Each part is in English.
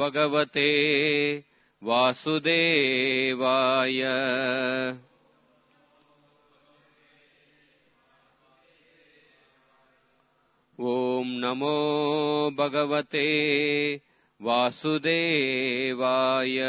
भगवते वासुदेवाय। ॐ नमो भगवते वासुदेवाय।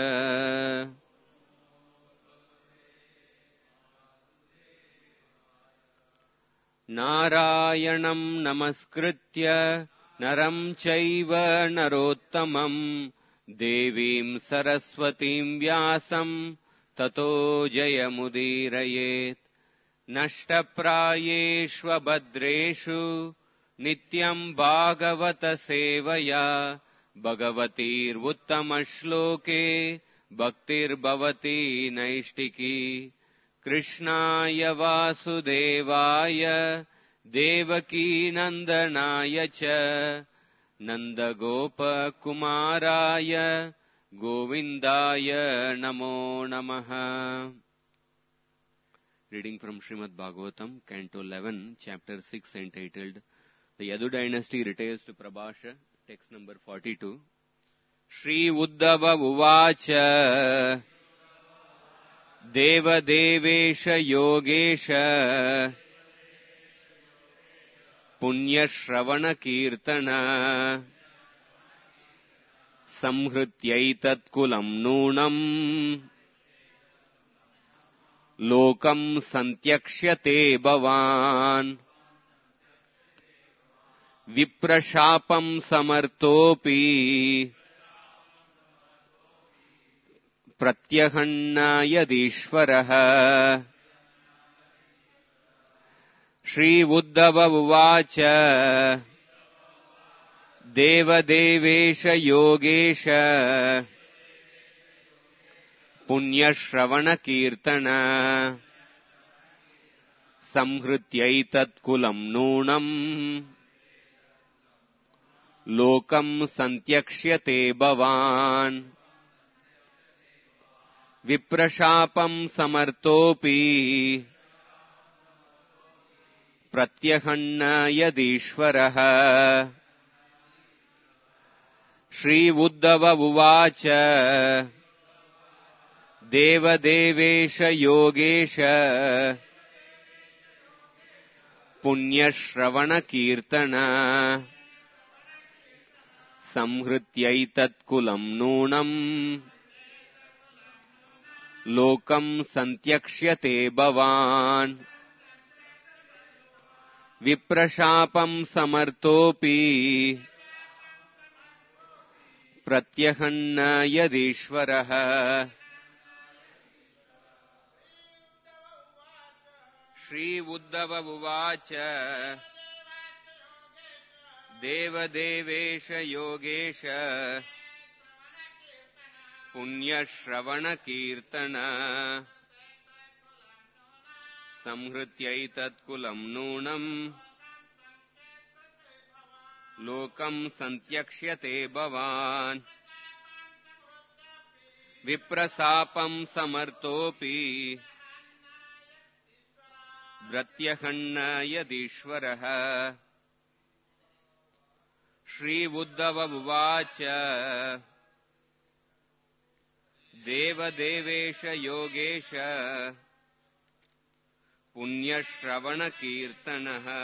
नारायणं नमस्कृत्य नरं चैव नरोत्तमं देवीं सरस्वतीं व्यासं ततो जयमुदीरयेत्। नष्टप्रायेष्वभद्रेषु नित्यं भागवत सेवया भगवतीर्उत्तमश्लोके भक्तिर्भवती नैष्टिकी। कृष्णाय वासुदेवाय देवकीनन्दनाय च नन्दगोपकुमाराय गोविन्दाय नमो नमः। Reading from Srimad Bhagavatam, Canto 11, Chapter 6, entitled The Yadu Dynasty Returns to Prabhasha, text number 42. Shri Uddhava Uvacha Devadevesha Yogesha Punya Shravana Kirtana Samhrityaitat Kulam Noonam Lokam Santyakshate Bhavan Viprashapam Samartopi Pratyahanna Yadishvaraha. Shri Uddhava Uvacha Devadevesha Yogesha Punya Shravana Kirtana Samhrityaitat Kulam Noonam Lokam Santyakshate Bhavan Viprashapam Samartopi Pratyahanna Yadishvaraha. Shri Uddhava Uvacha Devadevesha Yogesha Punya Shravana Kirtana Samhrityaitat Kulam Noonam Lokam Santyakshate Bhavan Viprashapam Samartopi Pratyahanna Yadishvaraha. Shri Uddhava Uvacha Devadevesha Yogesha Punya Shravana Kirtana Samhrityaitat Kulam Noonam Lokam Santyakshate Bhavan Viprasapam Samartopi Pratyahanna Yadishvaraha. Shri Uddhava Uvacha Devadevesha Yogesha Punya Shravana Kirtanaha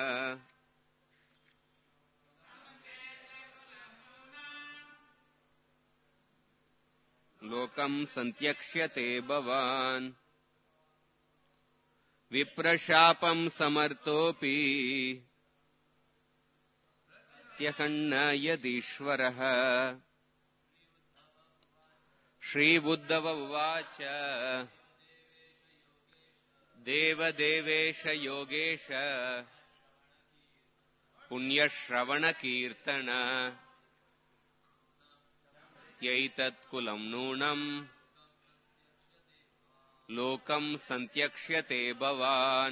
Lokam Santyakshate Bhavan Viprashapam Samartopi Pratyahanna Yadishvaraha. Shri Uddhava Uvacha Devadevesha Yogesha Punya Shravana Kirtana Yaitat Kulam Noonam Lokam Santyakshate Bhavan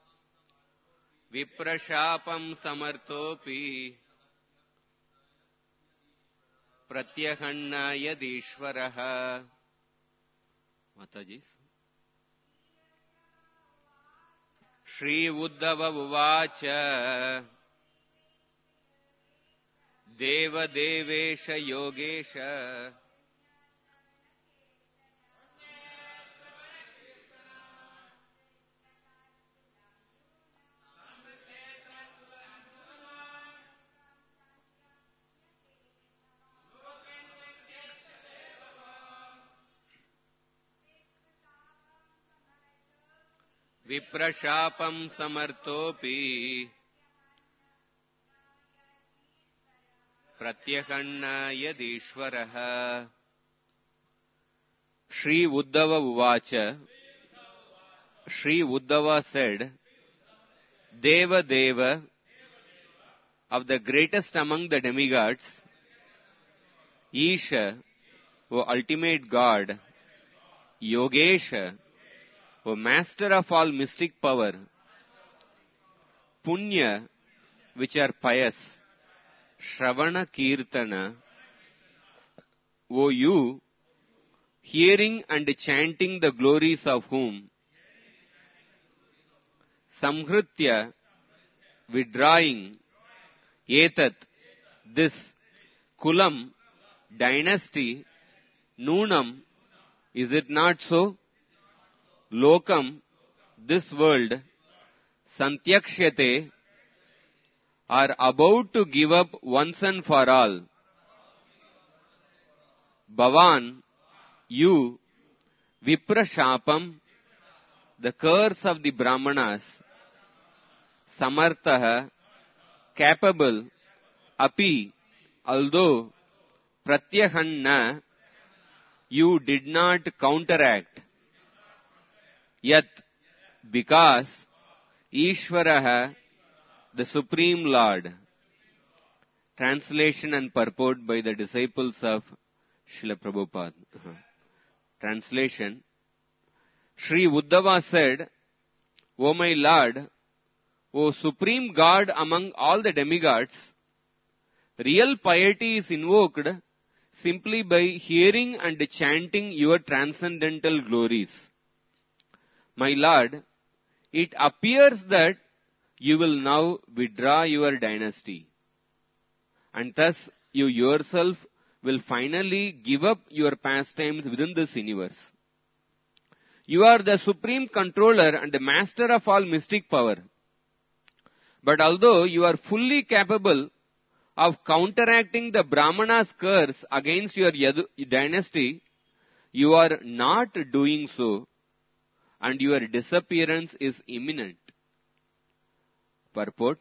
Viprashapam Samartopi Pratyahanna Yadishvaraha. Mataji. Shri Uddhava Uvacha Devadevesha Yogesha Viprashapam samartopi Pratyahanna yadishvaraha. Shri Uddhava Uvacha. Shri Uddhava said, Deva Deva, of the greatest among the demigods, Isha, O ultimate God, Yogesha, O master of all mystic power, Punya, which are pious, Shravana Kirtana, O you, hearing and chanting the glories of whom, Samhritya, withdrawing, Etat, this, Kulam, dynasty, Noonam, is it not so? Lokam, this world, Santyakshyate, are about to give up once and for all. Bhavan, you, Viprashapam, the curse of the Brahmanas, Samartha, capable, Api, although, Pratyahanna, you did not counteract. Yat, because, Ishvaraha, the Supreme Lord. Translation and purport by the disciples of Srila Prabhupada. Translation. Shri Uddhava said, O my Lord, O Supreme God among all the demigods, real piety is invoked simply by hearing and chanting your transcendental glories. My Lord, it appears that you will now withdraw your dynasty, and thus you yourself will finally give up your pastimes within this universe. You are the supreme controller and the master of all mystic power. But although you are fully capable of counteracting the Brahmana's curse against your dynasty, you are not doing so, and your disappearance is imminent. Purport.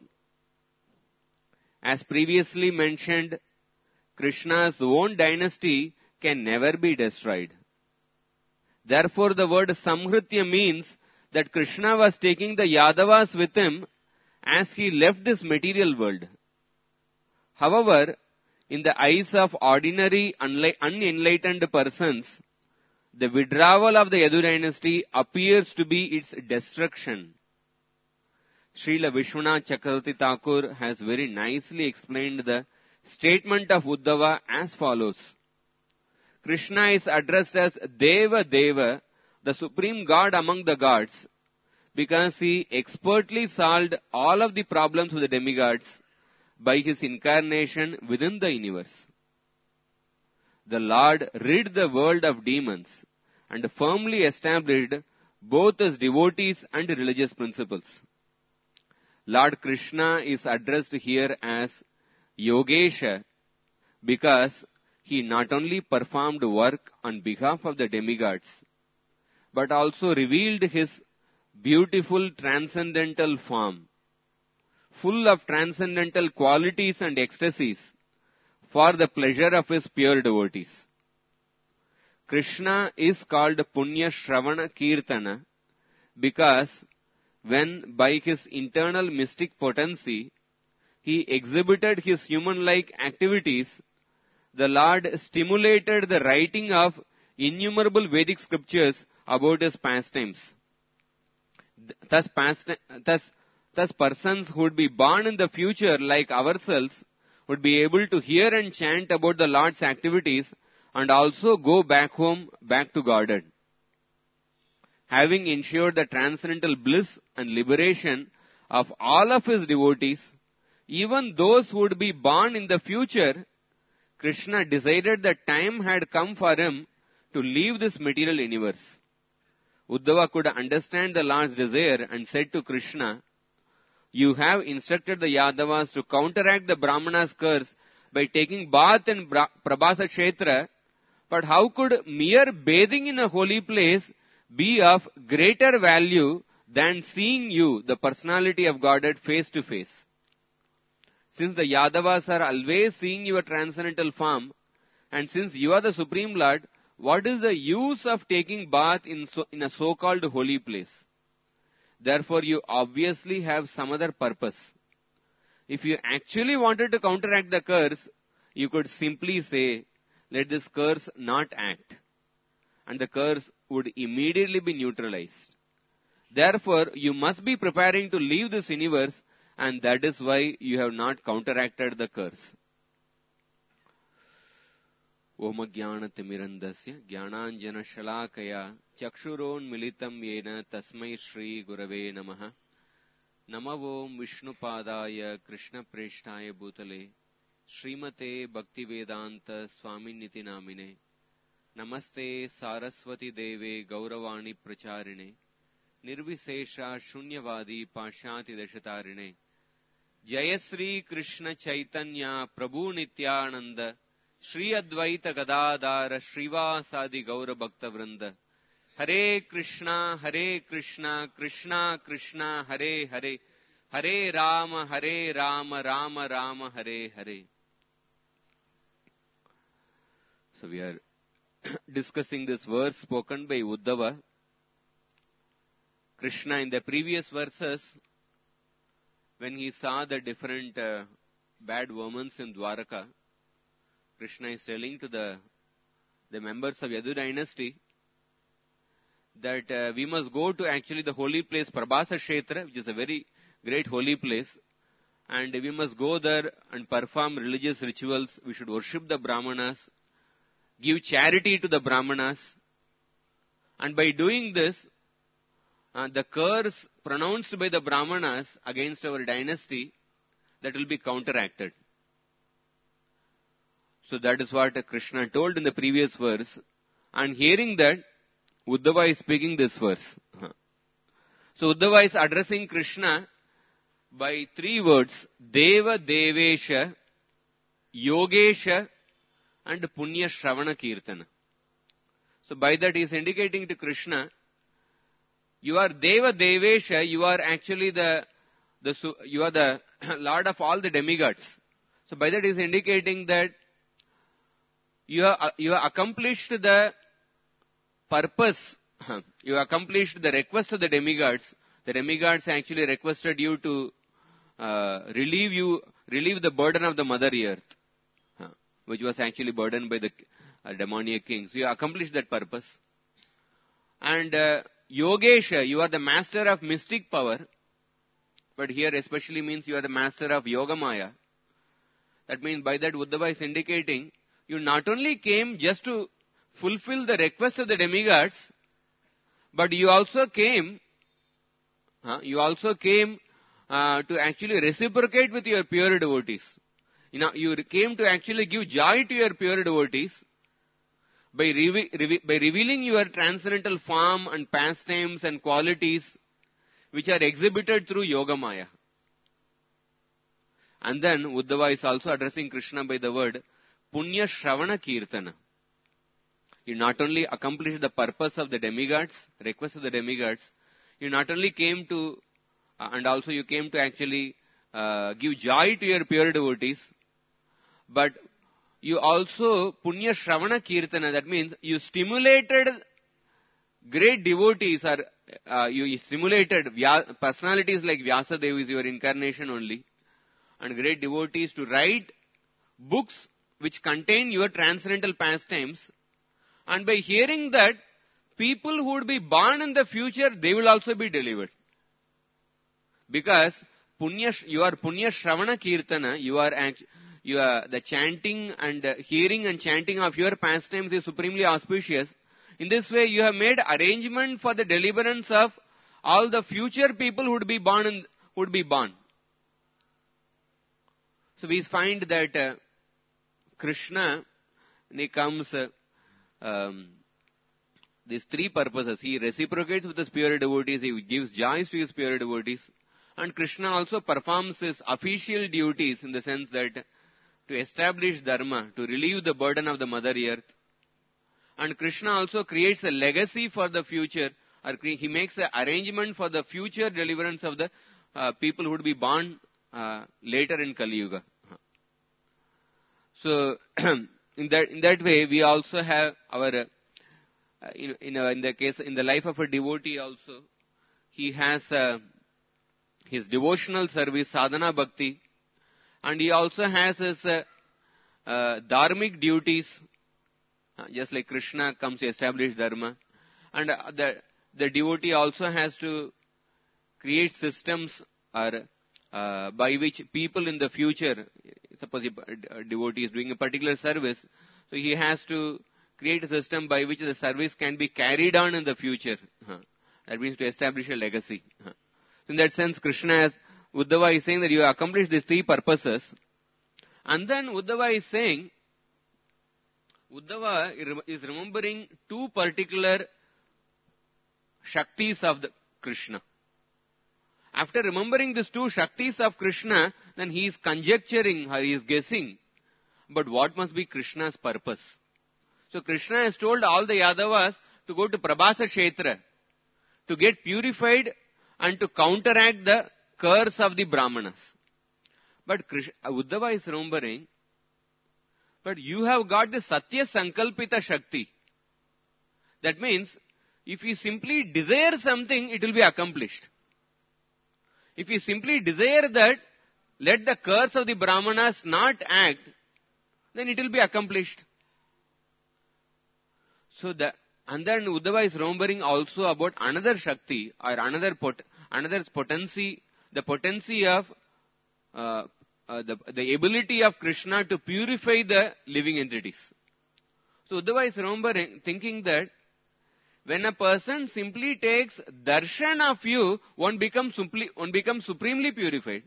As previously mentioned, Krishna's own dynasty can never be destroyed. Therefore, the word Samhritya means that Krishna was taking the Yadavas with him as he left this material world. However, in the eyes of ordinary unenlightened persons, the withdrawal of the Yadu dynasty appears to be its destruction. Srila Vishwanath Chakravarti Thakur has very nicely explained the statement of Uddhava as follows. Krishna is addressed as Deva Deva, the supreme God among the gods, because he expertly solved all of the problems of the demigods by his incarnation within the universe. The Lord rid the world of demons and firmly established both as devotees and religious principles. Lord Krishna is addressed here as Yogesha because he not only performed work on behalf of the demigods, but also revealed his beautiful transcendental form, full of transcendental qualities and ecstasies, for the pleasure of his pure devotees. Krishna is called Punya Shravana Kirtana because when by his internal mystic potency he exhibited his human-like activities, the Lord stimulated the writing of innumerable Vedic scriptures about his pastimes. Thus persons who would be born in the future like ourselves would be able to hear and chant about the Lord's activities and also go back home, back to Godhead. Having ensured the transcendental bliss and liberation of all of his devotees, even those who would be born in the future, Krishna decided that time had come for him to leave this material universe. Uddhava could understand the Lord's desire and said to Krishna, "You have instructed the Yadavas to counteract the Brahmana's curse by taking bath in Prabhasa Kshetra, but how could mere bathing in a holy place be of greater value than seeing you, the personality of Godhead, face to face. Since the Yadavas are always seeing your transcendental form, and since you are the Supreme Lord, what is the use of taking bath in a so-called holy place? Therefore, you obviously have some other purpose. If you actually wanted to counteract the curse, you could simply say, let this curse not act. And the curse would immediately be neutralized. Therefore, you must be preparing to leave this universe, and that is why you have not counteracted the curse. Om Jnana Timirandasya Jnananjana Shalakaya Chakshuron Militam Yena Tasmai Shri Gurave Namaha Namavom Vishnupadaya Krishna Preshtaya Bhutale Srimate Bhaktivedanta Swami Niti Namine Namaste Saraswati Deve Gauravani Pracharine Nirvisesha Shunyavadi Pashati Dashatarine Jayasri Krishna Chaitanya Prabhu Nityananda Shri Advaita Gadadara Srivasadi Gaura Bhakta Vrinda Hare Krishna Krishna Krishna Hare Hare Hare Rama Rama Rama Hare Hare. So we are discussing this verse spoken by Uddhava. Krishna in the previous verses, when he saw the different bad omens in Dwaraka, Krishna is telling to the members of Yadu dynasty that we must go to actually the holy place Prabhasa Kshetra, which is a very great holy place, and we must go there and perform religious rituals. We should worship the Brahmanas, give charity to the Brahmanas, and by doing this, the curse pronounced by the Brahmanas against our dynasty, that will be counteracted. So that is what Krishna told in the previous verse. And hearing that, Uddhava is speaking this verse. So Uddhava is addressing Krishna by three words: Deva Devesha, Yogesha, and Punya Shravana Kirtana. So by that he is indicating to Krishna, you are Deva Devesha, you are actually you are the Lord of all the demigods. So by that he is indicating that you have accomplished the purpose, you accomplished the request of the demigods. The demigods actually requested you to relieve the burden of the Mother Earth, which was actually burdened by the demoniac king. So you accomplished that purpose. And Yogesha, you are the master of mystic power, but here especially means you are the master of Yogamaya. That means by that Uddhava is indicating, you not only came just to fulfill the request of the demigods, but you also came to actually reciprocate with your pure devotees. You came to actually give joy to your pure devotees by revealing your transcendental form and pastimes and qualities which are exhibited through Yogamaya. And then Uddhava is also addressing Krishna by the word Punya Shravana Kirtana. You not only accomplished the purpose of the demigods, request of the demigods, you not only came to, and also you came to actually give joy to your pure devotees, but you also Punya Shravana Kirtana, that means you stimulated great devotees, or you stimulated personalities like Vyasadeva is your incarnation only, and great devotees to write books which contain your transcendental pastimes. And by hearing that, people who would be born in the future, they will also be delivered. Because you are Punya Shravana Kirtana, you are the chanting and hearing and chanting of your pastimes is supremely auspicious. In this way, you have made arrangement for the deliverance of all the future people who would be born. So we find that Krishna, when he comes, these three purposes. He reciprocates with his pure devotees, he gives joys to his pure devotees, and Krishna also performs his official duties in the sense that to establish dharma, to relieve the burden of the Mother Earth. And Krishna also creates a legacy for the future or he makes an arrangement for the future deliverance of the people who would be born later in Kali Yuga. So, in that way, we also have our, in the life of a devotee also, he has his devotional service, sadhana bhakti, and he also has his dharmic duties, just like Krishna comes to establish dharma, and the devotee also has to create systems or by which people in the future, suppose a devotee is doing a particular service, so he has to create a system by which the service can be carried on in the future. That means to establish a legacy. In that sense, Krishna, Uddhava is saying that you accomplish these three purposes. And then Uddhava is saying, Uddhava is remembering two particular Shaktis of the Krishna. After remembering these two Shaktis of Krishna, then he is conjecturing or he is guessing, but what must be Krishna's purpose? So Krishna has told all the Yadavas to go to Prabhasa Kshetra, to get purified and to counteract the curse of the Brahmanas. But Uddhava is remembering, but you have got the Satya Sankalpita Shakti. That means, if you simply desire something, it will be accomplished. If you simply desire that, let the curse of the Brahmanas not act, then it will be accomplished. And then Uddhava is remembering also about another Shakti, or another potency, the potency of the ability of Krishna to purify the living entities. So Uddhava is remembering, thinking that when a person simply takes darshan of you, one becomes supremely purified.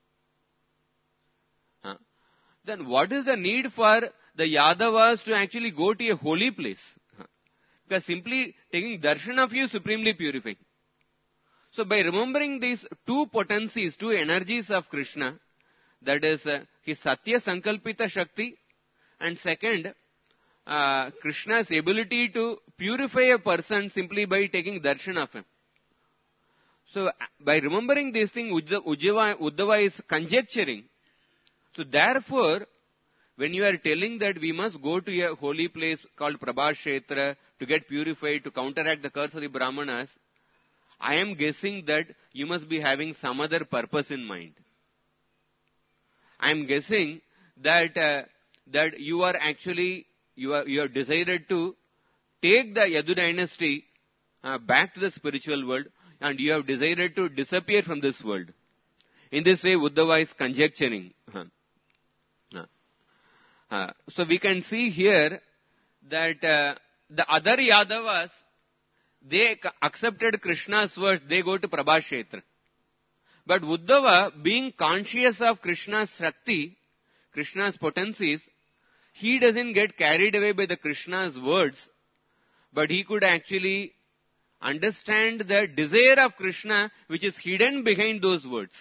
Then what is the need for the Yadavas to actually go to a holy place? Because simply taking darshan of you, supremely purified. So by remembering these two potencies, two energies of Krishna, that is his Satya Sankalpita Shakti, and second, Krishna's ability to purify a person simply by taking darshan of him. So by remembering these things, Uddhava is conjecturing. So therefore, when you are telling that we must go to a holy place called Prabhas Kshetra to get purified, to counteract the curse of the Brahmanas, I am guessing that you must be having some other purpose in mind. I am guessing that you are actually, you have decided to take the Yadu dynasty back to the spiritual world, and you have decided to disappear from this world. In this way, Uddhava is conjecturing. So we can see here that the other Yadavas, they accepted Krishna's words, they go to Prabhas Kshetra. But Uddhava, being conscious of Krishna's Shakti, Krishna's potencies, he doesn't get carried away by the Krishna's words, but he could actually understand the desire of Krishna which is hidden behind those words.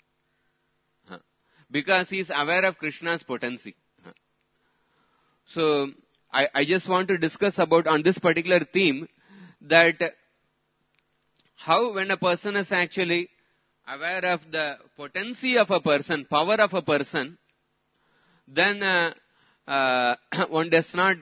Because he is aware of Krishna's potency. So, I just want to discuss about on this particular theme that how when a person is actually aware of the potency of a person, power of a person, then one does not,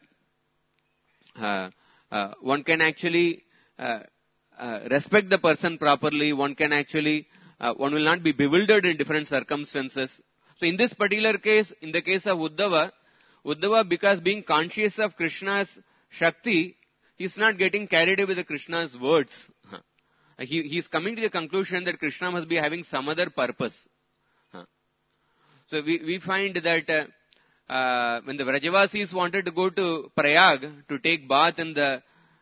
one can actually respect the person properly, one can actually, one will not be bewildered in different circumstances. So in this particular case, in the case of Uddhava, because being conscious of Krishna's Shakti, he is not getting carried away with the Krishna's words. He is coming to the conclusion that Krishna must be having some other purpose. So we find that when the Vrajavasis wanted to go to Prayag to take bath in the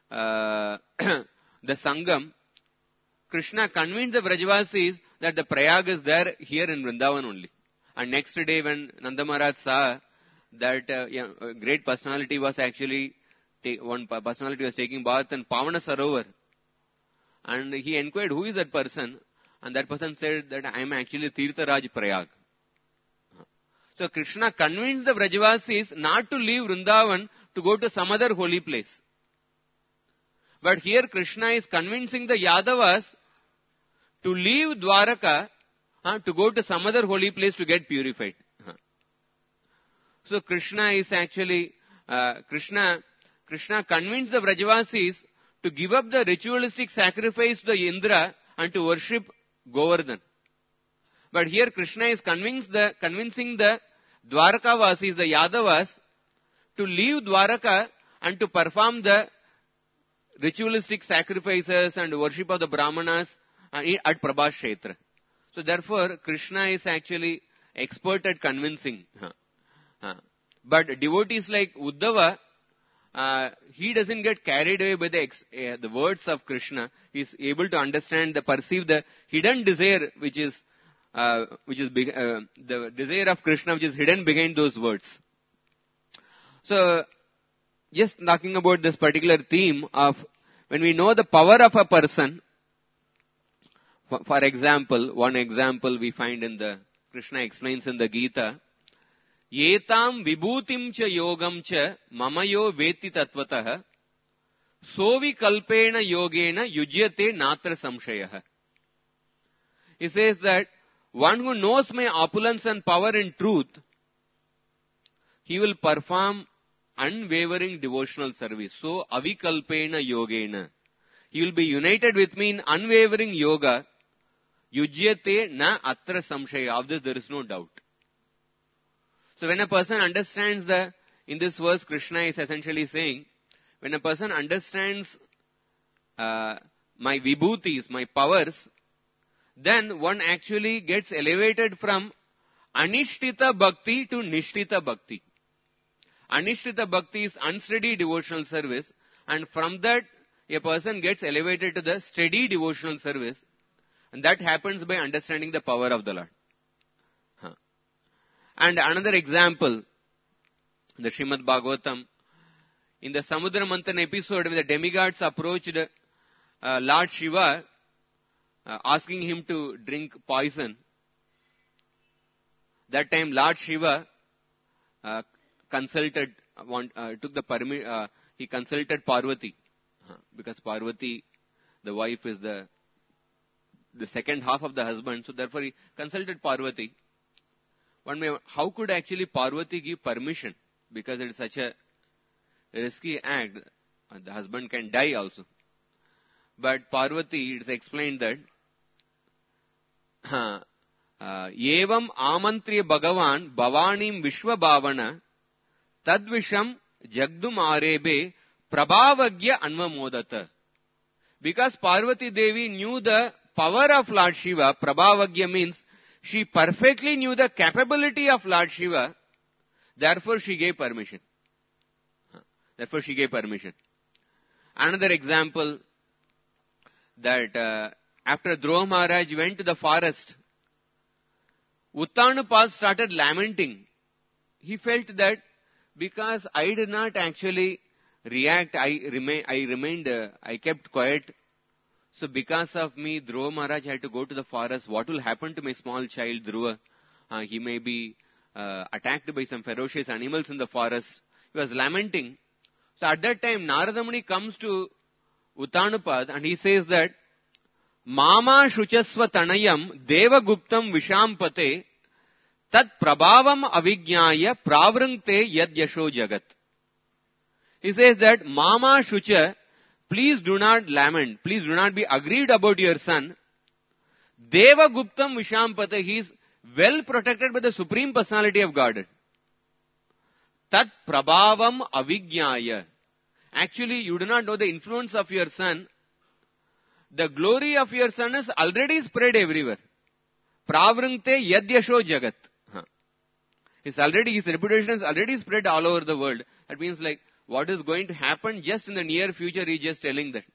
Sangam, Krishna convinced the Vrajavasis that the Prayag is there here in Vrindavan only. And next day when Nanda Maharaj saw that a great personality was actually, one personality was taking bath in Pavana Sarovar, and he inquired, who is that person? And that person said that I am actually Tirtharaj Prayag. So Krishna convinced the Vrajavasis not to leave Vrindavan to go to some other holy place. But here Krishna is convincing the Yadavas to leave Dwaraka, to go to some other holy place to get purified. So Krishna is actually, Krishna convinced the Vrajavasis to give up the ritualistic sacrifice to the Indra and to worship Govardhan. But here Krishna is convincing the Dwarkavasis, the Yadavas, to leave Dwaraka and to perform the ritualistic sacrifices and worship of the Brahmanas at Prabhas Kshetra. So therefore, Krishna is actually expert at convincing. But devotees like Uddhava, he doesn't get carried away by the words of Krishna. He is able to understand, perceive the hidden desire which is the desire of Krishna which is hidden behind those words. So, just talking about this particular theme of when we know the power of a person, for example, one example we find in the, Krishna explains in the Gita, Yetam vibhutim cha yogam cha mamayo veti tatvatah sovi kalpena yogena yujyate natra samshayah. He says that one who knows my opulence and power in truth, he will perform unwavering devotional service. So, avikalpena yogena. He will be united with me in unwavering yoga. Yujyate na atra samshaya. Of this there is no doubt. So when a person understands in this verse Krishna is essentially saying, when a person understands my vibhutis, my powers, then one actually gets elevated from anishtita bhakti to nishtita bhakti. Anishtita bhakti is unsteady devotional service, and from that a person gets elevated to the steady devotional service, and that happens by understanding the power of the Lord. And another example, the Srimad Bhagavatam, in the Samudra Manthan episode where the demigods approached Lord Shiva, asking him to drink poison. That time Lord Shiva he consulted Parvati, because Parvati, the wife, is the second half of the husband, so therefore he consulted Parvati. How could actually Parvati give permission? Because it is such a risky act, the husband can die also. But Parvati, it is explained that Yevam amantriya bhagavan bhavanim vishwa bhavana tadvisham jagdum arebe prabhavagya anvamodata. Because Parvati Devi knew the power of Lord Shiva, prabhavagya means she perfectly knew the capability of Lord Shiva, therefore she gave permission. Another example, that after Dhruva Maharaj went to the forest, Uttanapad started lamenting. He felt that because I did not actually react, I kept quiet. So because of me, Dhruva Maharaj had to go to the forest. What will happen to my small child Dhruva? He may be attacked by some ferocious animals in the forest. He was lamenting. So at that time, Narada Muni comes to Uttanapad and he says that, Mama Shuchasva Tanayam Deva Guptam Vishampate Tat Prabhavam Avijnaya Pravrangte Yad Yasho Jagat. He says that, Mama Shucha, please do not lament, please do not be aggrieved about your son. Deva Guptam Vishampate, he is well protected by the Supreme Personality of Godhead. Tat Prabhavam Avijnaya. Actually, you do not know the influence of your son. The glory of your son is already spread everywhere. Pravrangte yadyasho jagat. His reputation is already spread all over the world. That means like, what is going to happen just in the near future, he is just telling that.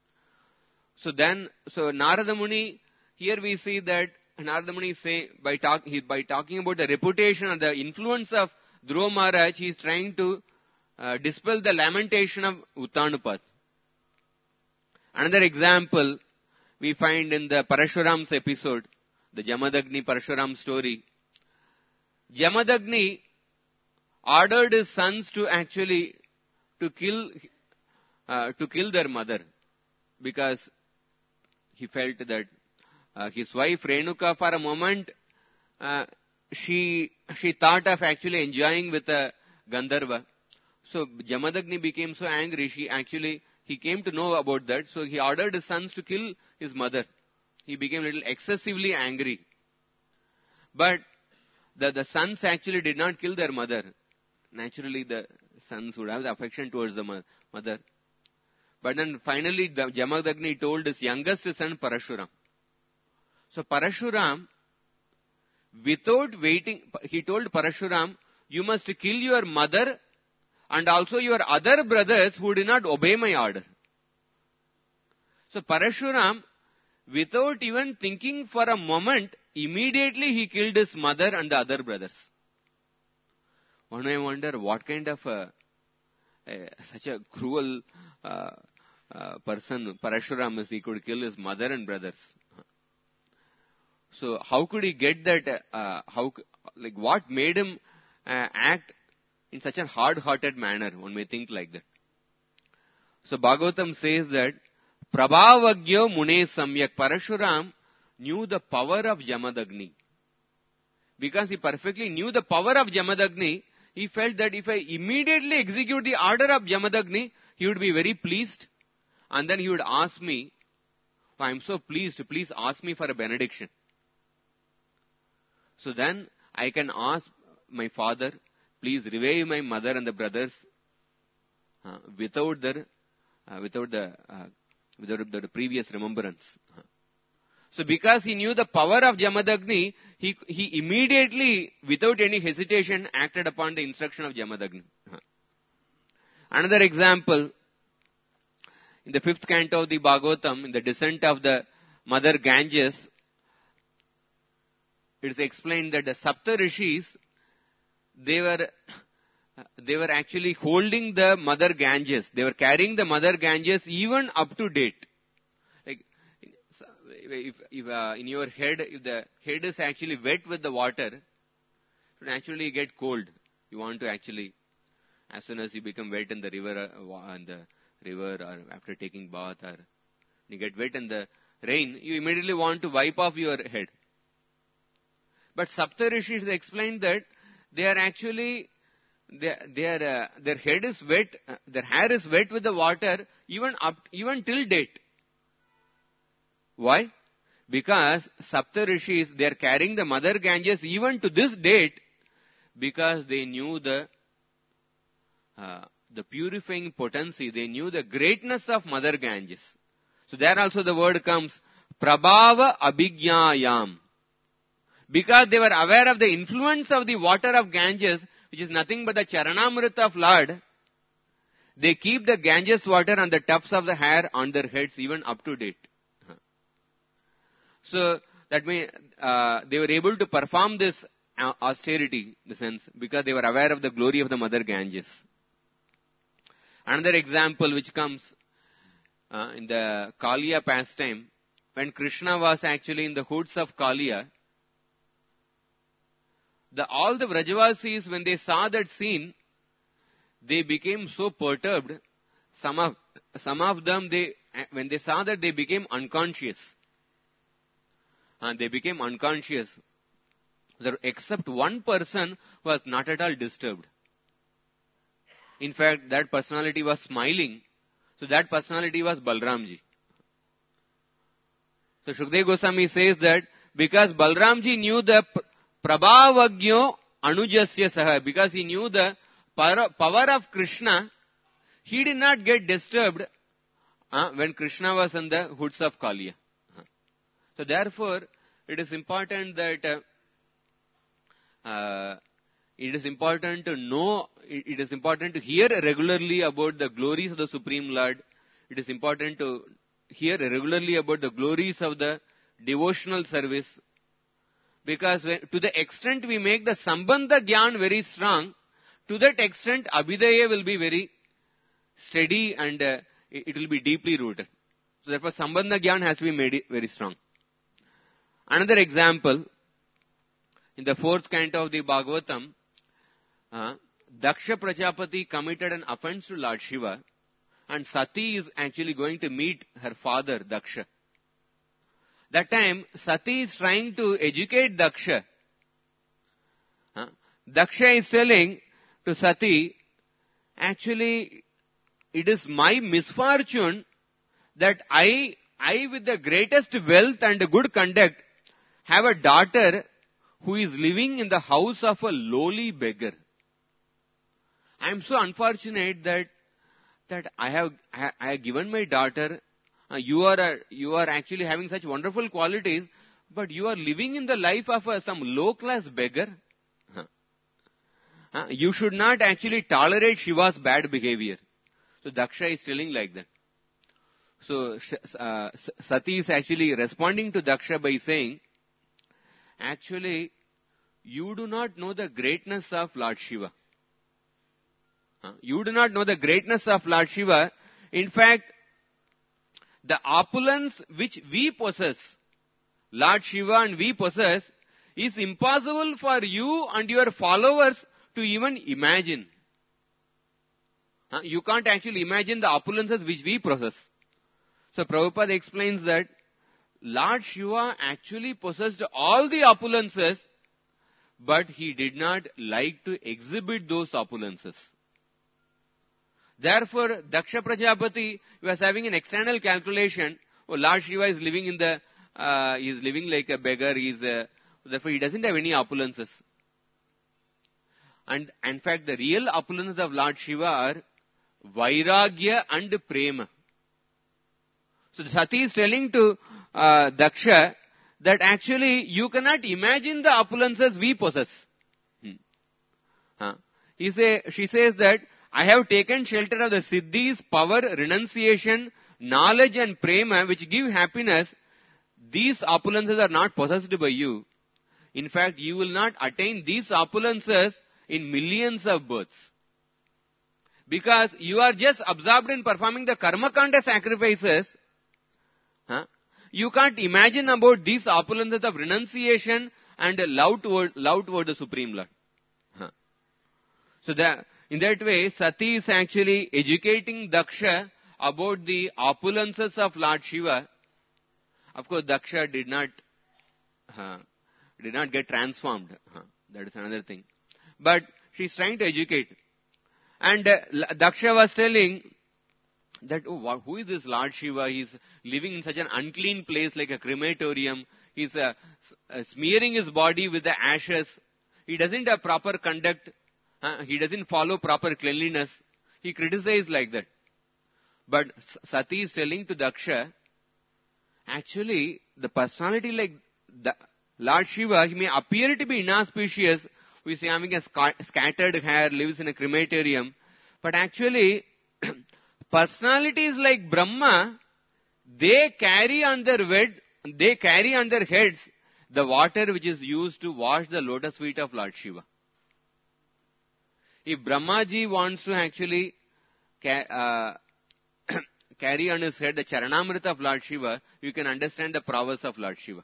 So Narada Muni, here we see that Narada Muni say, by talking about the reputation and the influence of Dhruva Maharaj, he is trying to dispel the lamentation of Uttanapad. Another example we find in the Parashuram's episode, the Jamadagni Parashuram story. Jamadagni ordered his sons to kill their mother. because he felt that his wife Renuka, for a moment, she thought of actually enjoying with a Gandharva. So Jamadagni became so angry, he came to know about that, so he ordered his sons to kill his mother. He became a little excessively angry. But the sons actually did not kill their mother. Naturally, the sons would have the affection towards the mother. But then finally, Jamadagni told his youngest son Parashuram. So Parashuram, without waiting, he told Parashuram, you must kill your mother and also your other brothers who did not obey my order. So Parashuram, without even thinking for a moment, immediately he killed his mother and the other brothers. One may wonder what kind of such a cruel person Parashuram is. He could kill his mother and brothers. So how could he get that? What made him act in such a hard-hearted manner? One may think like that. So Bhagavatam says that Prabhavagyo Mune Samyak. Parashuram knew the power of Jamadagni. Because he perfectly knew the power of Jamadagni, he felt that if I immediately execute the order of Jamadagni, he would be very pleased. And then he would ask me, oh, I am so pleased, please ask me for a benediction. So then I can ask my father, please revive my mother and the brothers without the previous remembrance. So because he knew the power of Jamadagni, he immediately, without any hesitation, acted upon the instruction of Jamadagni. Another example, in the 5th canto of the Bhagavatam, in the descent of the mother Ganges, it is explained that the Sapta Rishis, they were actually holding the mother Ganges. They were carrying the mother Ganges even up to date. Like, if in your head, if the head is actually wet with the water, it will actually get cold. You want to actually, as soon as you become wet in the river, or after taking bath, or you get wet in the rain, you immediately want to wipe off your head. But Sapta Rishis explained that they are actually, their head is wet, their hair is wet with the water even till date. Why? Because Sapta Rishis, they are carrying the mother Ganges even to this date, because they knew the purifying potency, they knew the greatness of mother Ganges. So there also the word comes, Prabhava Abhigyayam. Because they were aware of the influence of the water of Ganges, which is nothing but the Charanamrita of Lord, they keep the Ganges water on the tufts of the hair on their heads even up to date. So that means they were able to perform this austerity, in the sense, because they were aware of the glory of the mother Ganges. Another example which comes in the Kaliya pastime, when Krishna was actually in the hoods of Kaliya, all the Vrajavasis, when they saw that scene, they became so perturbed. Some of them, when they saw that, they became unconscious. And they became unconscious. Except one person was not at all disturbed. In fact, that personality was smiling. So that personality was Balramji. So Shukdev Goswami says that because Balramji knew the Prabhavagyo Anujasya Saha, because he knew the power of Krishna, he did not get disturbed when Krishna was in the hoods of Kaliya. So therefore, it is important that it is important to know, it is important to hear regularly about the glories of the Supreme Lord. It is important to hear regularly about the glories of the devotional service. Because to the extent we make the Sambandha Gyan very strong, to that extent Abhidaya will be very steady and it will be deeply rooted. So therefore Sambandha Gyan has to be made very strong. Another example, in the 4th canto of the Bhagavatam, Daksha Prajapati committed an offense to Lord Shiva, and Sati is actually going to meet her father, Daksha. That time, Sati is trying to educate Daksha. Daksha is telling to Sati, actually, it is my misfortune that I with the greatest wealth and good conduct, have a daughter who is living in the house of a lowly beggar. I am so unfortunate that I have given my daughter. You are actually having such wonderful qualities, but you are living in the life of some low class beggar. You should not actually tolerate Shiva's bad behavior. So Daksha is telling like that. So Sati is actually responding to Daksha by saying, actually, you do not know the greatness of Lord Shiva. You do not know the greatness of Lord Shiva. In fact, the opulence which we possess, Lord Shiva and we possess, is impossible for you and your followers to even imagine. You can't actually imagine the opulences which we possess. So Prabhupada explains that Lord Shiva actually possessed all the opulences, but he did not like to exhibit those opulences. Therefore, Daksha Prajapati was having an external calculation. Oh, Lord Shiva is living he is living like a beggar. Therefore, he doesn't have any opulences. And in fact, the real opulences of Lord Shiva are Vairagya and Prema. So Sati is telling to Daksha that actually you cannot imagine the opulences we possess. She says that I have taken shelter of the Siddhis, power, renunciation, knowledge and prema which give happiness. These opulences are not possessed by you. In fact, you will not attain these opulences in millions of births. Because you are just absorbed in performing the karma kanda sacrifices. You can't imagine about these opulences of renunciation and love toward the Supreme Lord. So in that way, Sati is actually educating Daksha about the opulences of Lord Shiva. Of course, Daksha did not get transformed. That is another thing. But she is trying to educate. And Daksha was telling that, who is this Lord Shiva? He is living in such an unclean place like a crematorium. He is smearing his body with the ashes. He doesn't have proper conduct. He doesn't follow proper cleanliness. He criticized like that. But Sati is telling to Daksha, actually, the personality like Lord Shiva, he may appear to be inauspicious. We say having a scattered hair, lives in a crematorium. But actually, personalities like Brahma, they carry on their heads the water which is used to wash the lotus feet of Lord Shiva. If Brahmaji wants to actually carry on his head the Charanamrita of Lord Shiva, you can understand the prowess of Lord Shiva.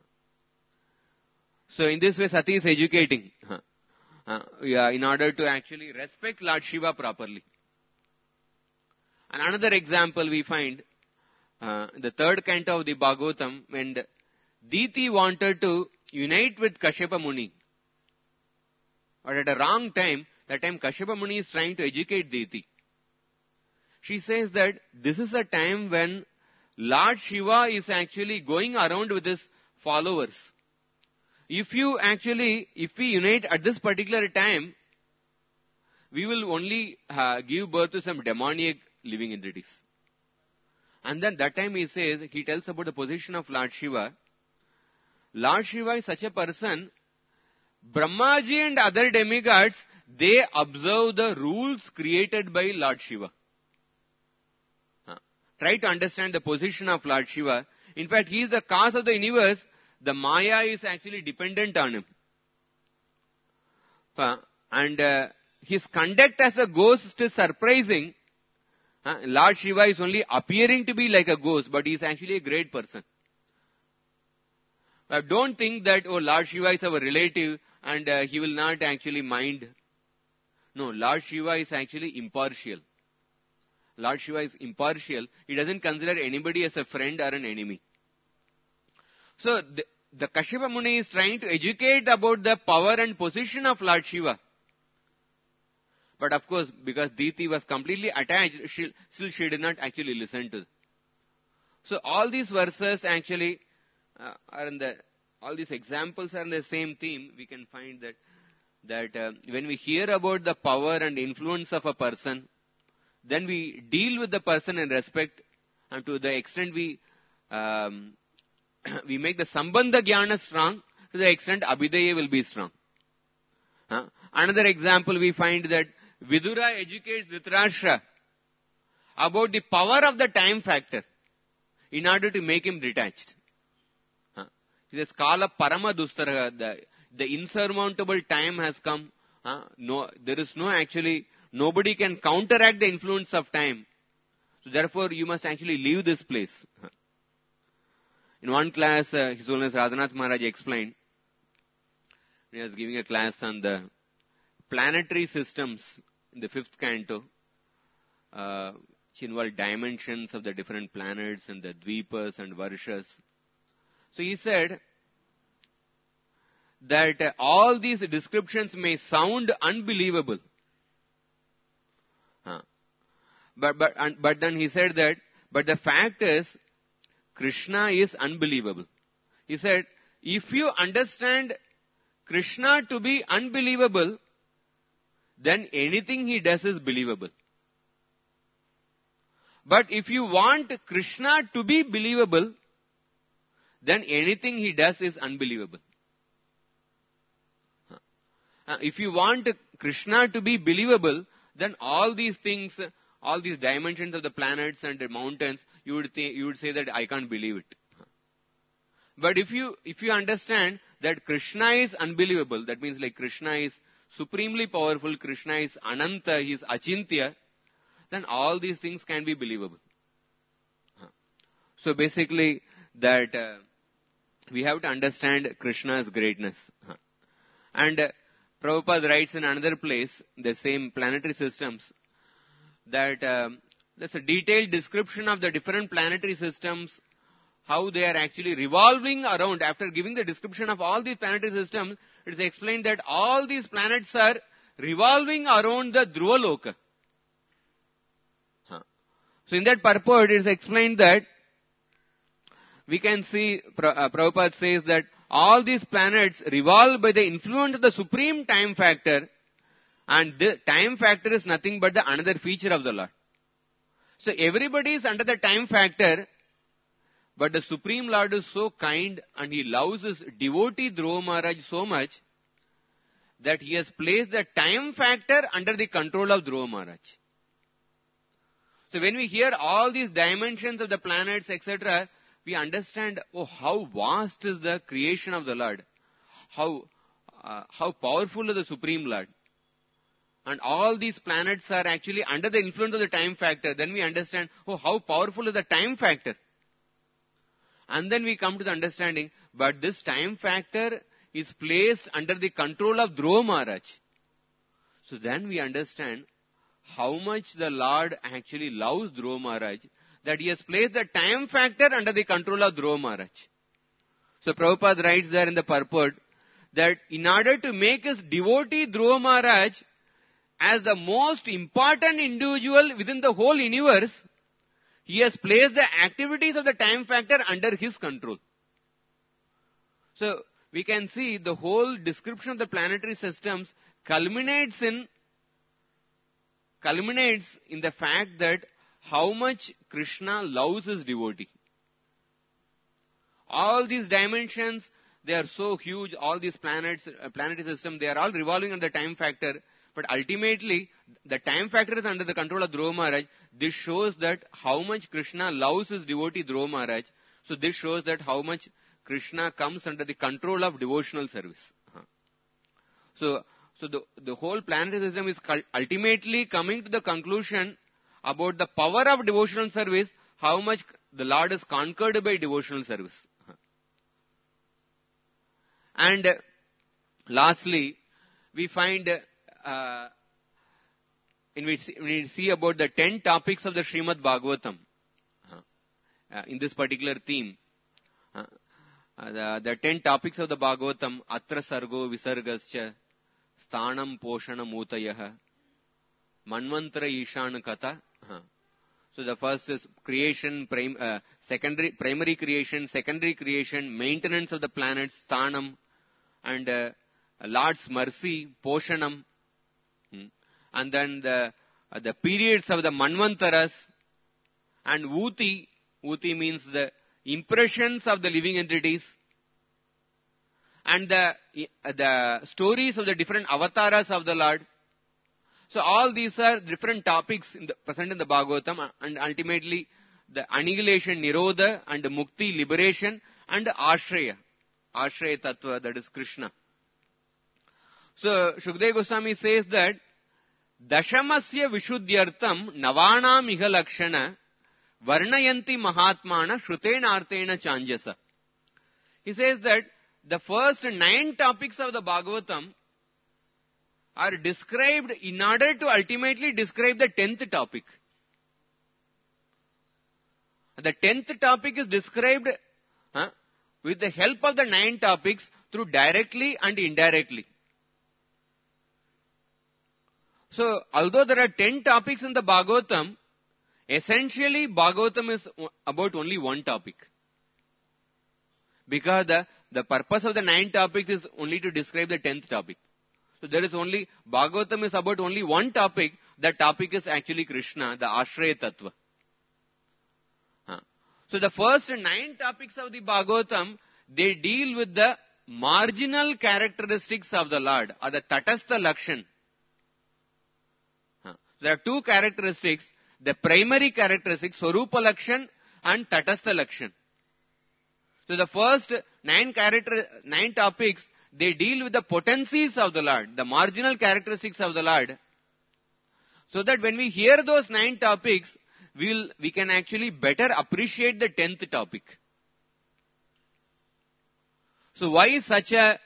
So in this way, Sati is educating in order to actually respect Lord Shiva properly. And another example we find, the third canto of the Bhagavatam, when Diti wanted to unite with Kashyapa Muni. But at a wrong time, that time Kashyapa Muni is trying to educate Diti. She says that this is a time when Lord Shiva is actually going around with his followers. If we unite at this particular time, we will only give birth to some demoniac living entities. And then that time he tells about the position of Lord Shiva. Lord Shiva is such a person, Brahmaji and other demigods, they observe the rules created by Lord Shiva. Try to understand the position of Lord Shiva. In fact, he is the cause of the universe. The Maya is actually dependent on him. And his conduct as a ghost is surprising. Lord Shiva is only appearing to be like a ghost, but he is actually a great person. Don't think that, Lord Shiva is our relative and he will not actually mind. No, Lord Shiva is actually impartial. Lord Shiva is impartial. He doesn't consider anybody as a friend or an enemy. So the Kashyapa Muni is trying to educate about the power and position of Lord Shiva. But of course, because Diti was completely attached, still she did not actually listen to. So all these verses actually are in all these examples are in the same theme. We can find that when we hear about the power and influence of a person, then we deal with the person in respect, and to the extent we make the Sambandha Jnana strong, to the extent Abhidheya will be strong. Another example, we find that Vidura educates Dhritarashtra about the power of the time factor in order to make him detached. He says, Kala Parama Dustara, the insurmountable time has come. There is nobody can counteract the influence of time. So therefore, you must actually leave this place. In one class, His Holiness Radhanath Maharaj explained, he was giving a class on the planetary systems in the 5th canto, which involve dimensions of the different planets and the dvipas and varshas. So he said that all these descriptions may sound unbelievable. But then he said that, but the fact is, Krishna is unbelievable. He said, if you understand Krishna to be unbelievable, then anything he does is believable. But if you want Krishna to be believable, then anything he does is unbelievable. If you want Krishna to be believable, then all these things, all these dimensions of the planets and the mountains, you would say that I can't believe it. But if you understand that Krishna is unbelievable, that means like Krishna is supremely powerful, Krishna is Ananta, he is Achintya, then all these things can be believable. So basically that we have to understand Krishna's greatness. And Prabhupada writes in another place, the same planetary systems, that there's a detailed description of the different planetary systems, how they are actually revolving around. After giving the description of all these planetary systems, it is explained that all these planets are revolving around the Dhruvaloka. So in that purport, it is explained that we can see, Prabhupada says that all these planets revolve by the influence of the supreme time factor, and the time factor is nothing but the another feature of the Lord. So everybody is under the time factor, but the Supreme Lord is so kind and he loves his devotee Dhruva Maharaj so much that he has placed the time factor under the control of Dhruva Maharaj. So when we hear all these dimensions of the planets, etc., we understand, how vast is the creation of the Lord. How powerful is the Supreme Lord. And all these planets are actually under the influence of the time factor. Then we understand, how powerful is the time factor. And then we come to the understanding, but this time factor is placed under the control of Dhruva Maharaj. So then we understand how much the Lord actually loves Dhruva Maharaj, that he has placed the time factor under the control of Dhruva Maharaj. So Prabhupada writes there in the purport that in order to make his devotee Dhruva Maharaj as the most important individual within the whole universe, he has placed the activities of the time factor under his control. So we can see the whole description of the planetary systems culminates in the fact that how much Krishna loves his devotee. All these dimensions, they are so huge, all these planets, planetary system, they are all revolving on the time factor. But ultimately, the time factor is under the control of Dhruva Maharaj. This shows that how much Krishna loves his devotee Dhruva Maharaj. So this shows that how much Krishna comes under the control of devotional service. So the whole planetary system is ultimately coming to the conclusion about the power of devotional service, how much the Lord is conquered by devotional service. And lastly, we find we see about the 10 topics of the Srimad Bhagavatam, in this particular theme, the 10 topics of the Bhagavatam, Atra Sargo Visargascha, Sthanam Poshanam Utayah, Manvantara Ishan Kata. So the first is creation, primary creation, secondary creation, maintenance of the planets, Sthanam, and Lord's mercy, Poshanam, and then the periods of the Manvantaras, and Uti means the impressions of the living entities, and the stories of the different avatars of the Lord. So all these are different topics present in the Bhagavatam, and ultimately the annihilation, Nirodha, and Mukti, liberation, and Ashraya Tattva, that is Krishna. So Shukdev Goswami says that Dashamasya Vishuddhyartam Navanam Iha Lakshana Varnayanti Mahatmana Shrutena Artena Chanjasa. He says that the first 9 topics of the Bhagavatam are described in order to ultimately describe the 10th topic. The 10th topic is described with the help of the 9 topics through directly and indirectly. So, although there are 10 topics in the Bhagavatam, essentially Bhagavatam is about only one topic. Because the purpose of the 9 topics is only to describe the 10th topic. So there is only, Bhagavatam is about only one topic. That topic is actually Krishna, the Ashraya Tattva. So the first 9 topics of the Bhagavatam, they deal with the marginal characteristics of the Lord, or the Tatastha Lakshan. There are 2 characteristics, the primary characteristics, Swarupa Lakshan and Tatastha Lakshan. So the first 9 topics, they deal with the potencies of the Lord, the marginal characteristics of the Lord. So that when we hear those 9 topics, we can actually better appreciate the 10th topic. So why such a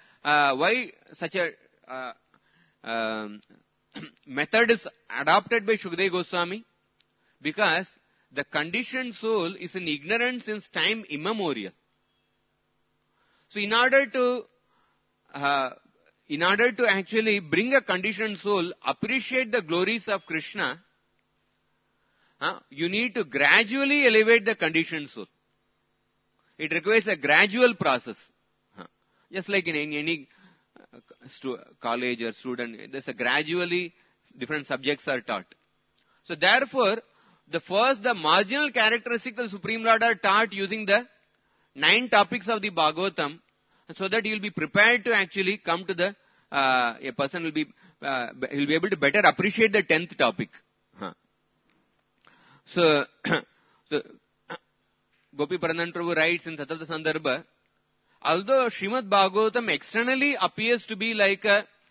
method is adopted by Shukdev Goswami? Because the conditioned soul is in ignorance since time immemorial. So in order to actually bring a conditioned soul, appreciate the glories of Krishna, you need to gradually elevate the conditioned soul. It requires a gradual process. Just like in any college or student, there's a gradually different subjects are taught. So therefore, the marginal characteristics of the Supreme Lord are taught using the 9 topics of the Bhagavatam, so that he will be prepared to actually come to a person will be able to better appreciate the 10th topic. So Gopi Pranand Prabhu writes in Satata Sandarbha, although Srimad Bhagavatam externally appears to be like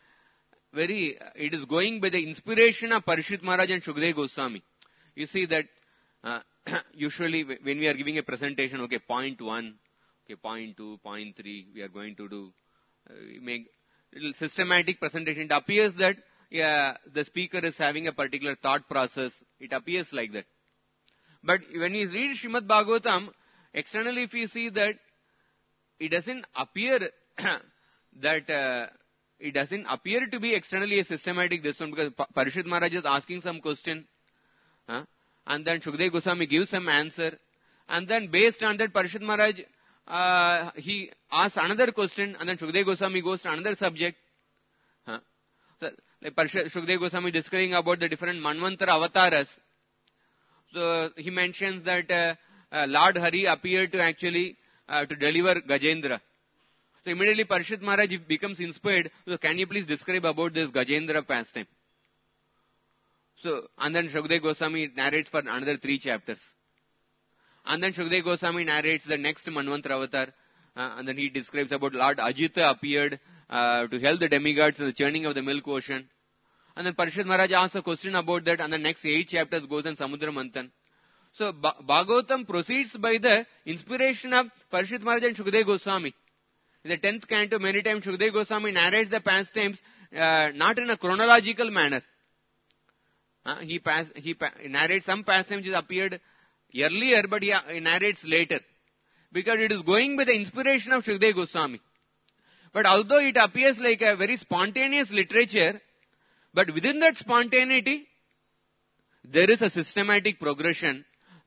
it is going by the inspiration of Parishit Maharaj and Shukdev Goswami. You see that usually when we are giving a presentation, okay, point 1, okay, point 2, point 3, we are going to do, make little systematic presentation. It appears that the speaker is having a particular thought process. It appears like that. But when you read Srimad Bhagavatam, externally if you see that it doesn't appear it doesn't appear to be externally a systematic this one, because Parishit Maharaj is asking some question, and then Shukdev Goswami gives some answer, and then based on that Parishit Maharaj he asks another question, and then Shukdev Goswami goes to another subject. So, like Shukdev Goswami describing about the different Manvantara avatars. So he mentions that Lord Hari appeared to actually to deliver Gajendra. So immediately Parishit Maharaj becomes inspired. So can you please describe about this Gajendra pastime? So, and then Shukdev Goswami narrates for another 3 chapters. And then Shukdev Goswami narrates the next Manvantara avatar. And then he describes about Lord Ajita appeared to help the demigods in the churning of the milk ocean. And then Parishit Maharaj asks a question about that, and the next 8 chapters goes on Samudra Manthan. So Bhagavatam proceeds by the inspiration of Parishit Maharaj and Shukdev Goswami. In the 10th canto, many times Shukdev Goswami narrates the pastimes not in a chronological manner. He narrates some pastime which has appeared earlier, but he narrates later. Because it is going by the inspiration of Shukdev Goswami. But although it appears like a very spontaneous literature, but within that spontaneity, there is a systematic progression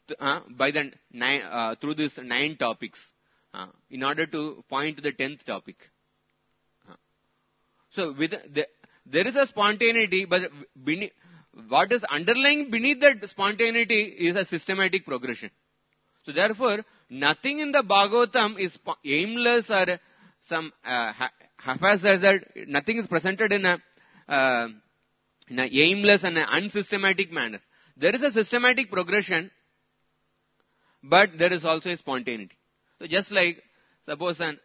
through these 9 topics in order to point to the 10th topic. So there is a spontaneity, but what is underlying beneath that spontaneity is a systematic progression. So therefore, nothing in the Bhagavatam is aimless or some haphazard. Nothing is presented in a aimless and an unsystematic manner. There is a systematic progression, but there is also a spontaneity. So just like, suppose an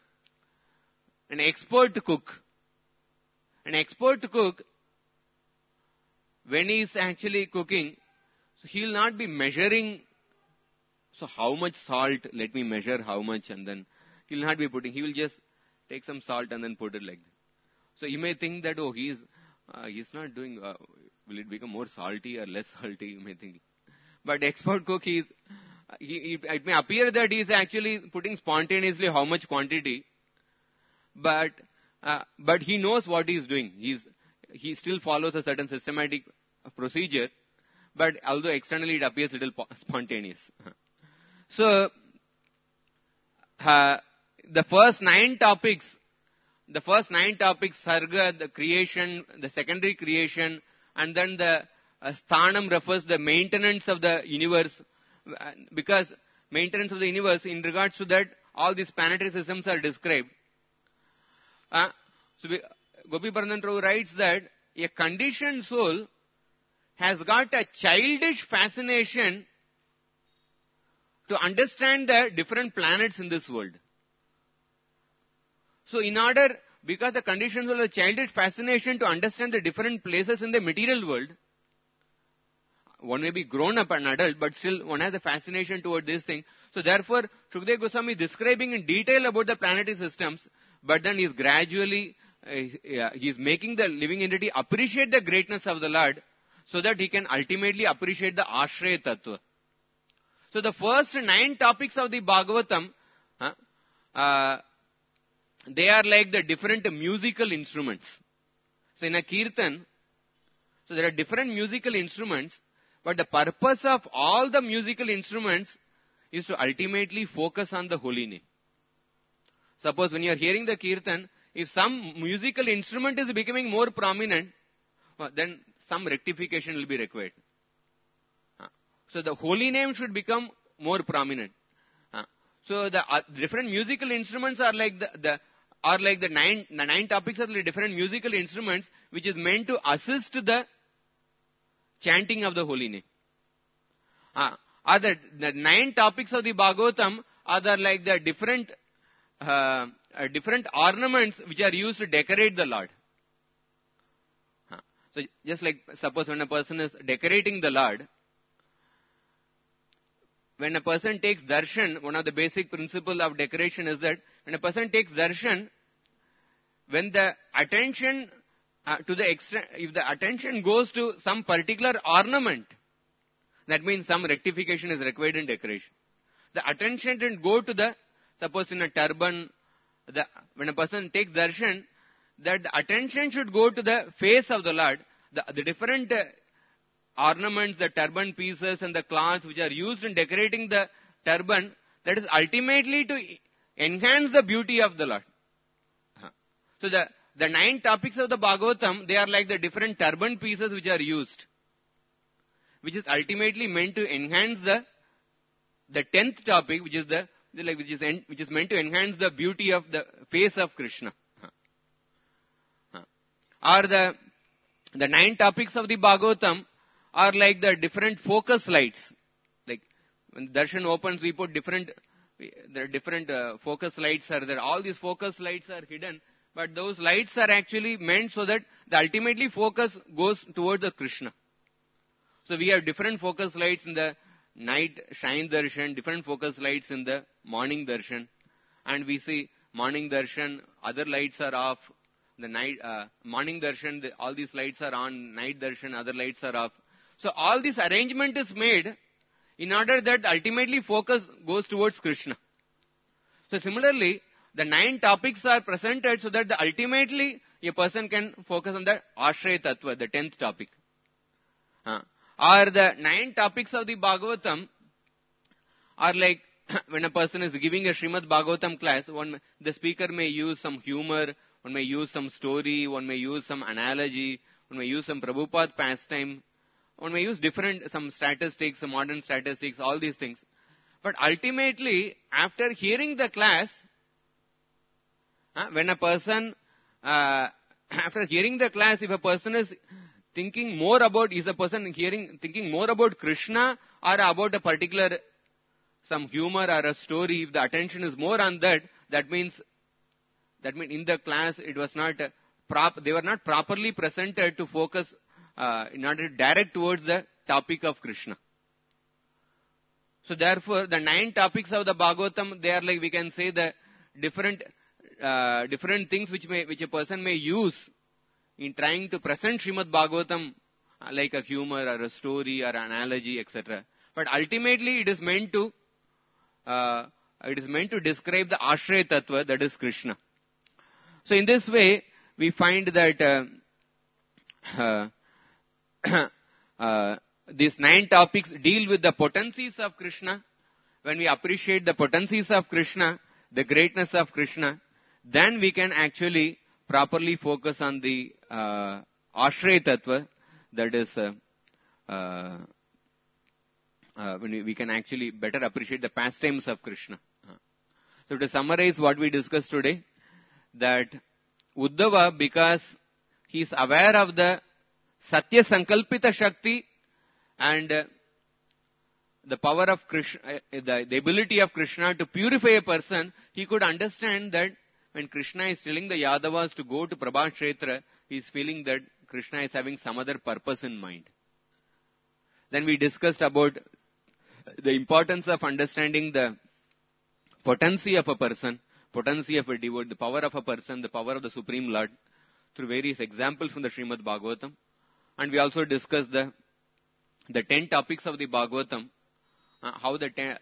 expert cook. An expert cook, when he is actually cooking, so he will not be measuring, so how much salt, let me measure how much, and then he will not be putting, he will just take some salt and then put it like that. So you may think that, oh, he's not doing, will it become more salty or less salty, you may think. But expert cook, it may appear that he is actually putting spontaneously how much quantity, but he knows what he is doing. He still follows a certain systematic procedure, but although externally it appears a little spontaneous. So, the first 9 topics, Sarga, the creation, the secondary creation, and then the Sthanam refers to the maintenance of the universe, because maintenance of the universe, in regards to that, all these planetary systems are described. Gopi Bharandan Prabhu writes that a conditioned soul has got a childish fascination to understand the different planets in this world. So because the conditioned soul has a childish fascination to understand the different places in the material world, one may be grown up and adult, but still one has a fascination toward this thing. So therefore, Shukdev Goswami is describing in detail about the planetary systems, but then he is gradually, he is making the living entity appreciate the greatness of the Lord, so that he can ultimately appreciate the Ashraya Tattva. So the first 9 topics of the Bhagavatam, they are like the different musical instruments. So in a kirtan, so there are different musical instruments, but the purpose of all the musical instruments is to ultimately focus on the holy name. Suppose when you are hearing the kirtan, if some musical instrument is becoming more prominent, then some rectification will be required. So the holy name should become more prominent. So the different musical instruments are like the 9 topics are the different musical instruments which is meant to assist the chanting of the holy name. The 9 topics of the Bhagavatam are like the different ornaments which are used to decorate the Lord. So just like suppose when a person is decorating the Lord, when a person takes darshan, one of the basic principles of decoration is that when a person takes darshan, when the attention to the extent, if the attention goes to some particular ornament, that means some rectification is required in decoration. The attention didn't go to the, suppose in a turban, when a person takes darshan, that the attention should go to the face of the Lord. The different ornaments, the turban pieces and the cloths which are used in decorating the turban, that is ultimately to enhance the beauty of the Lord. So the 9 topics of the Bhagavatam, they are like the different turban pieces which are used, which is ultimately meant to enhance the 10th topic, which is meant to enhance the beauty of the face of Krishna. Or the 9 topics of the Bhagavatam are like the different focus lights. Like when darshan opens, we put different focus lights are there. All these focus lights are hidden, but those lights are actually meant so that the ultimately focus goes towards the Krishna. So we have different focus lights in the night shine darshan, different focus lights in the morning darshan, and we see morning darshan, other lights are off, the night, morning darshan, all these lights are on, night darshan, other lights are off. So all this arrangement is made in order that ultimately focus goes towards Krishna. So similarly, the 9 topics are presented so that ultimately a person can focus on the Ashraya Tattva, the 10th topic. Or the 9 topics of the Bhagavatam are like, when a person is giving a Srimad Bhagavatam class, the speaker may use some humor, one may use some story, one may use some analogy, one may use some Prabhupada pastime, one may use some statistics, some modern statistics, all these things. But ultimately, after hearing the class, when a person, after hearing the class, if a person is thinking more about, thinking more about Krishna or about a particular, some humor or a story, if the attention is more on that, that means in the class it was not, they were not properly presented to focus, in order to direct towards the topic of Krishna. So therefore, the 9 topics of the Bhagavatam, they are like, we can say, the different things which a person may use in trying to present Srimad Bhagavatam, like a humor or a story or analogy, etc. But ultimately, it is meant to describe the Ashraya Tattva, that is Krishna. So in this way, we find that these 9 topics deal with the potencies of Krishna. When we appreciate the potencies of Krishna, the greatness of Krishna, then we can actually properly focus on the Ashraya Tattva, that is, when we can actually better appreciate the pastimes of Krishna. So to summarize what we discussed today, that Uddhava, because he is aware of the Satya Sankalpita Shakti and the power of Krishna, the ability of Krishna to purify a person, he could understand that when Krishna is telling the Yadavas to go to Prabha Kshetra, he is feeling that Krishna is having some other purpose in mind. Then we discussed about the importance of understanding the potency of a person, potency of a devotee, the power of a person, the power of the Supreme Lord, through various examples from the Srimad Bhagavatam. And we also discussed the 10 topics of the Bhagavatam, how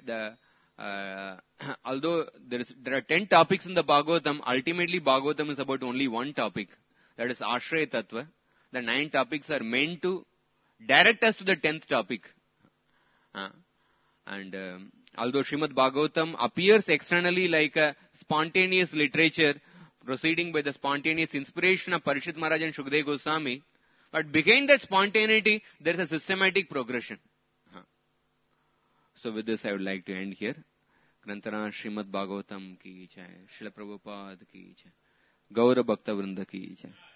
although there are 10 topics in the Bhagavatam, ultimately Bhagavatam is about only one topic, that is Ashraya Tattva. The 9 topics are meant to direct us to the 10th topic. Although Srimad Bhagavatam appears externally like a spontaneous literature, proceeding by the spontaneous inspiration of Parishit Maharaj and Shukdev Goswami, but behind that spontaneity, there is a systematic progression. So with this, I would like to end here. Grantara Srimad Bhagavatam ki jai, Srila Prabhupada ki jai, Gaura Bhakta Vrinda ki jai.